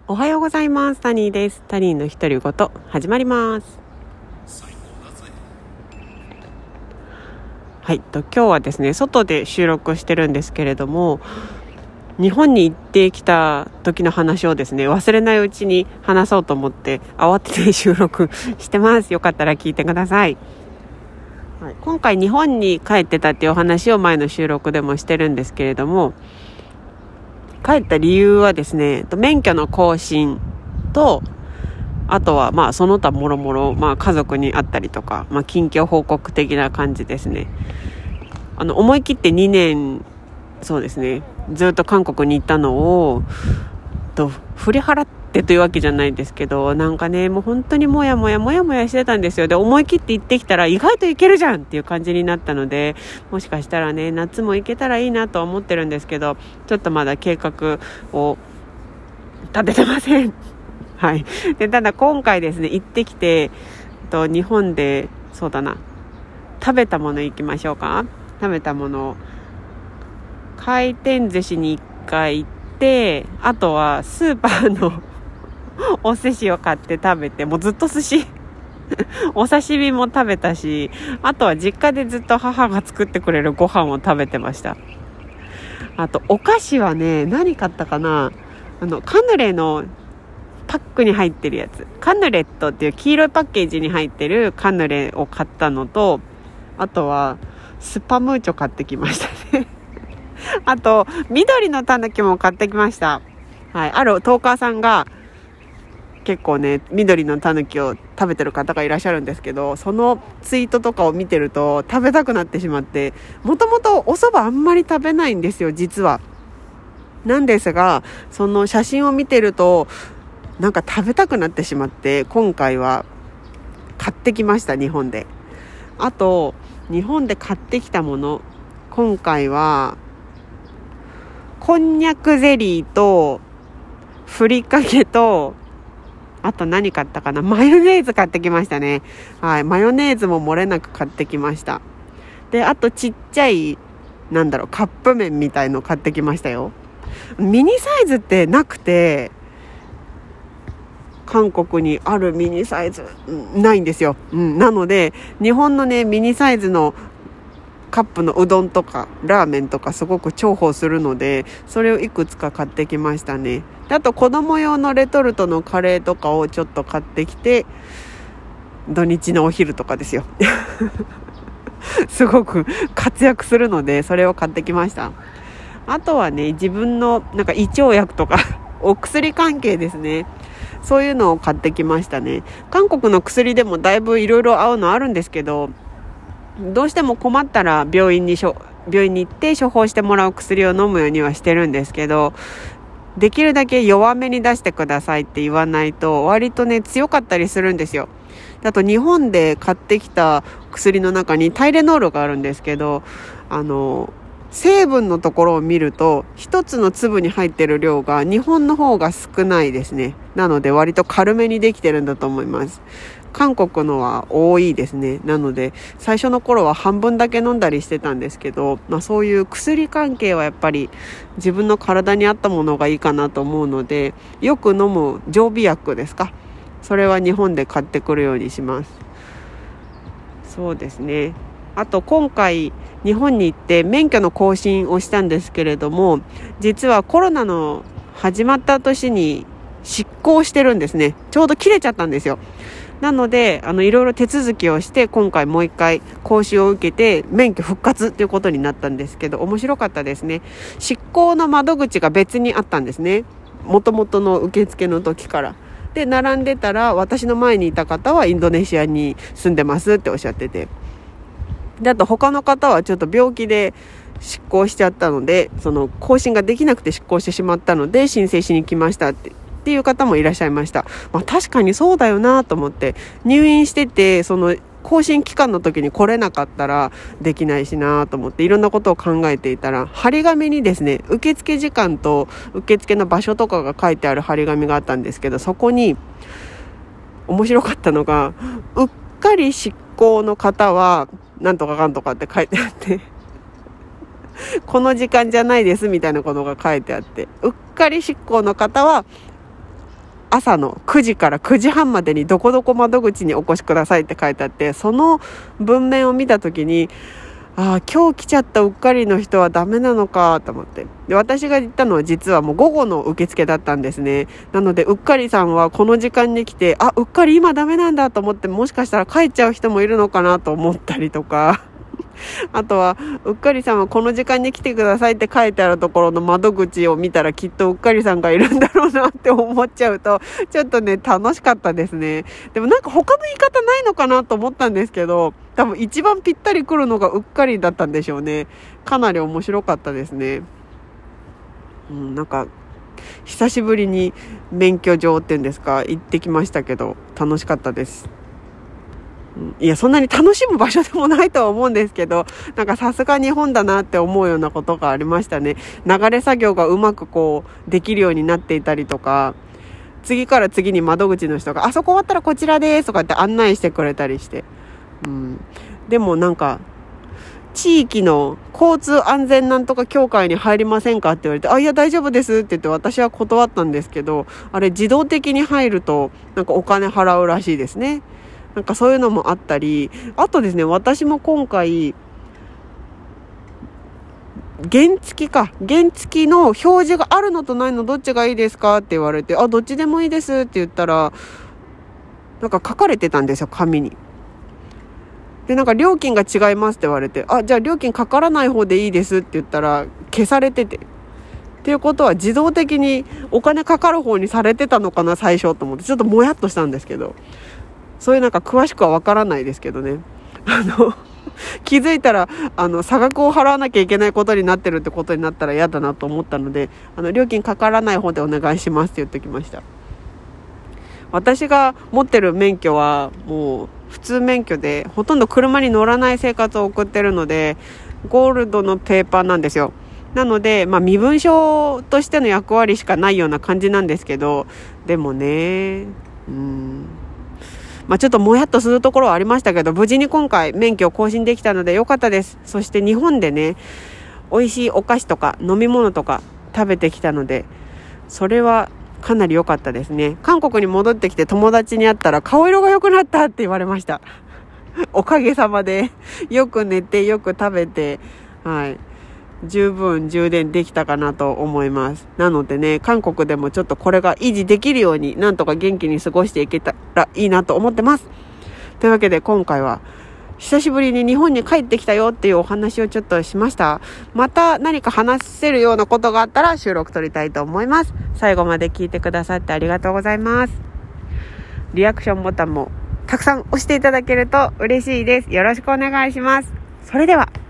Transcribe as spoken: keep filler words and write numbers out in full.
おはようございます。タニーです。タニーの独り言始まります。はい、と今日はですね、外で収録してるんですけれども、日本に行ってきた時の話をですね、忘れないうちに話そうと思って慌てて収録してます。よかったら聞いてください。はい、今回日本に帰ってたっていうお話を前の収録でもしてるんですけれども、帰った理由はですね、免許の更新と、あとはまあその他もろもろ、まあ家族に会ったりとか、まあ近況報告的な感じですね。あの思い切ってにねん、そうですね、ずっと韓国に行ったのをと振り払ってというわけじゃないんですけど、なんかね、もう本当にもやもやもやもやしてたんですよ。で、思い切って行ってきたら意外と行けるじゃんっていう感じになったので、もしかしたらね、夏も行けたらいいなと思ってるんですけど、ちょっとまだ計画を立ててません。はい。で、ただ今回ですね、行ってきて、と日本で、そうだな、食べたもの行きましょうか。食べたもの、回転寿司に一回行って、あとはスーパーのお寿司を買って食べて、もうずっと寿司お刺身も食べたし、あとは実家でずっと母が作ってくれるご飯を食べてました。あとお菓子はね、何買ったかな、あのカヌレのパックに入ってるやつ、カヌレットっていう黄色いパッケージに入ってるカヌレを買ったのと、あとはスパムーチョ買ってきましたねあと緑のたぬきも買ってきました。はい、あるトーカーさんが結構ね、緑のたぬきを食べてる方がいらっしゃるんですけど、そのツイートとかを見てると食べたくなってしまって、もともとお蕎麦あんまり食べないんですよ、実は。なんですが、その写真を見てるとなんか食べたくなってしまって、今回は買ってきました、日本で。あと日本で買ってきたもの、今回はこんにゃくゼリーとふりかけと、あと何買ったかな、マヨネーズ買ってきましたね。はい、マヨネーズも漏れなく買ってきました。で、あとちっちゃい、なんだろう、カップ麺みたいの買ってきましたよ。ミニサイズってなくて、韓国にあるミニサイズないんですよ、うん、なので日本のね、ミニサイズのカップのうどんとかラーメンとかすごく重宝するので、それをいくつか買ってきましたね。で、あと子供用のレトルトのカレーとかをちょっと買ってきて、土日のお昼とかですよすごく活躍するので、それを買ってきました。あとはね、自分のなんか胃腸薬とかお薬関係ですね、そういうのを買ってきましたね。韓国の薬でもだいぶいろいろ合うのあるんですけど、どうしても困ったら病院にしょ病院に行って処方してもらう薬を飲むようにはしてるんですけど、できるだけ弱めに出してくださいって言わないと割とね、強かったりするんですよ。あと日本で買ってきた薬の中にタイレノールがあるんですけど、あの成分のところを見ると一つの粒に入ってる量が日本の方が少ないですね。なので割と軽めにできてるんだと思います。韓国のは多いですね。なので最初の頃は半分だけ飲んだりしてたんですけど、まあ、そういう薬関係はやっぱり自分の体に合ったものがいいかなと思うので、よく飲む常備薬ですか、それは日本で買ってくるようにします。そうですね。あと今回日本に行って免許の更新をしたんですけれども、実はコロナの始まった年に失効してるんですね。ちょうど切れちゃったんですよ。なのであのいろいろ手続きをして、今回もう一回講習を受けて免許復活ということになったんですけど、面白かったですね。失効の窓口が別にあったんですね、もともとの受付の時から。で、並んでたら私の前にいた方はインドネシアに住んでますっておっしゃってて、で、あと他の方はちょっと病気で失効しちゃったので、その更新ができなくて失効してしまったので申請しに来ましたってっていう方もいらっしゃいました。まあ、確かにそうだよなと思って、入院しててその更新期間の時に来れなかったらできないしなと思って、いろんなことを考えていたら、張り紙にですね、受付時間と受付の場所とかが書いてある張り紙があったんですけど、そこに面白かったのが、うっかり失効の方はなんとかかんとかって書いてあってこの時間じゃないですみたいなことが書いてあって、うっかり執行の方は朝のくじからくじはんまでにどこどこ窓口にお越しくださいって書いてあって、その文面を見たときに、ああ今日来ちゃったうっかりの人はダメなのかと思って、で私が言ったのは実はもう午後の受付だったんですね。なのでうっかりさんはこの時間に来て、あうっかり今ダメなんだと思って、もしかしたら帰っちゃう人もいるのかなと思ったりとかあとはうっかりさんはこの時間に来てくださいって書いてあるところの窓口を見たらきっとうっかりさんがいるんだろうなって思っちゃうと、ちょっとね楽しかったですね。でもなんか他の言い方ないのかなと思ったんですけど、多分一番ぴったり来るのがうっかりだったんでしょうね。かなり面白かったですね。うん、なんか久しぶりに免許場っていうんですか、行ってきましたけど楽しかったです。いやそんなに楽しむ場所でもないとは思うんですけど、なんかさすが日本だなって思うようなことがありましたね。流れ作業がうまくこうできるようになっていたりとか、次から次に窓口の人があそこ終わったらこちらですとかって案内してくれたりして、うん、でもなんか地域の交通安全なんとか協会に入りませんかって言われて、あいや大丈夫ですって言って私は断ったんですけど、あれ自動的に入るとなんかお金払うらしいですね。なんかそういうのもあったり、あとですね、私も今回原付か原付の表示があるのとないのどっちがいいですかって言われて、あどっちでもいいですって言ったら、なんか書かれてたんですよ紙に。でなんか料金が違いますって言われて、あじゃあ料金かからない方でいいですって言ったら消されてて、っていうことは自動的にお金かかる方にされてたのかな最初と思って、ちょっともやっとしたんですけど、そういうなんか詳しくはわからないですけどね、あの気づいたらあの差額を払わなきゃいけないことになってるってことになったら嫌だなと思ったので、あの料金かからない方でお願いしますって言ってきました。私が持ってる免許はもう普通免許で、ほとんど車に乗らない生活を送ってるのでゴールドのペーパーなんですよ。なので、まあ、身分証としての役割しかないような感じなんですけど、でもねうんまあ、ちょっともやっとするところはありましたけど、無事に今回免許を更新できたので良かったです。そして日本でね美味しいお菓子とか飲み物とか食べてきたので、それはかなり良かったですね。韓国に戻ってきて友達に会ったら顔色が良くなったって言われましたおかげさまでよく寝てよく食べて、はい十分充電できたかなと思います。なのでね、韓国でもちょっとこれが維持できるようになんとか元気に過ごしていけたらいいなと思ってます。というわけで今回は久しぶりに日本に帰ってきたよっていうお話をちょっとしました。また何か話せるようなことがあったら収録取りたいと思います。最後まで聞いてくださってありがとうございます。リアクションボタンもたくさん押していただけると嬉しいです。よろしくお願いします。それでは。